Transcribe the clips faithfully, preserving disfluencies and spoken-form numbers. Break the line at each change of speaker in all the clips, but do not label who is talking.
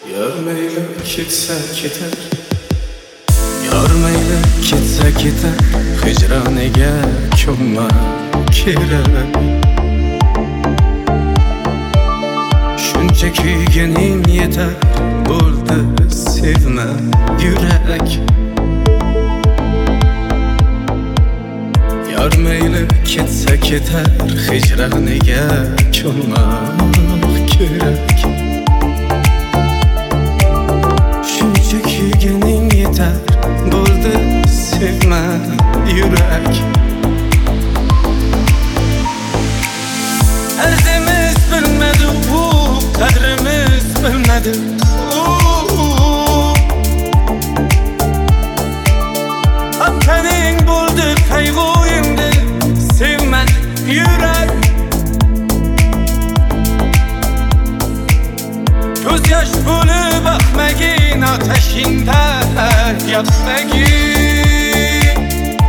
Yar meyli ketsa ketar, yar meyli ketsa ketar, hijroniga ko'nma kerak. Shuncha kuyganing yetar, bo'ldi sevma yurak. Yar meyli ketsa ketar, hijroniga ko'nma kerak. Shuncha kuyganing yetar, bo'ldi sevma yurak. Derdimiz bilmedi, bu qadrimiz bilmedi. Akkaning bo'ldi qayg'uyimdi, sevmadi yurak. Ko'z yosh bo'lib oqmagin, otashingda yoqmagin.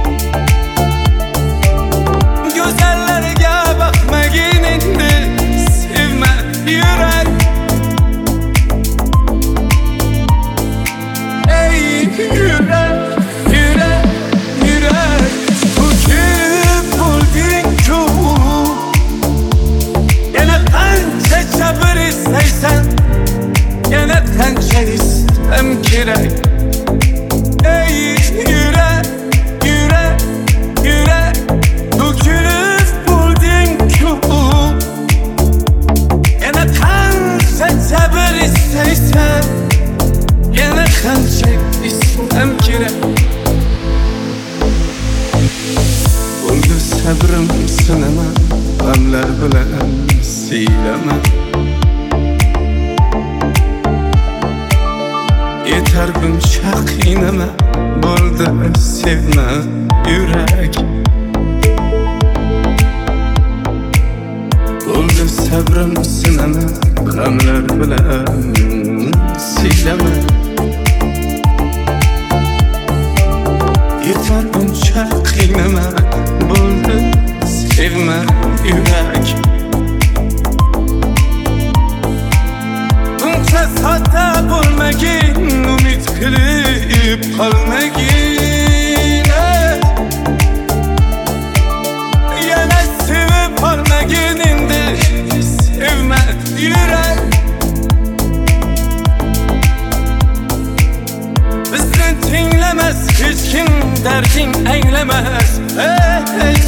Go'zallarga boqmagin endi, sevma yurak. Ey yurak, yurak, yurak, to'kib bo'lding-ku. Yana qancha sabr istaysan, yana qancha istam kerak. Ey yurak, yurak, yurak, to'kilib bo'lding-ku. Yana qancha sabr istaysan, yana qancha istam kerak. Bo'ldi sabrim sinaman, g'amlar bilan siylaman. Yetar buncha qiynama, bo'ldi sevma yurak. Bo'ldi sabrim sinaman, g'amlar bilan siylaman. Yetar buncha qiynama, bo'ldi sevma yurak. Buncha sodda bo'lmagin, umid qilib qolmagin. Yana sevib qolmagin endi, sevma yurak. Bizni tinglamas hech kim, darding anglamas hech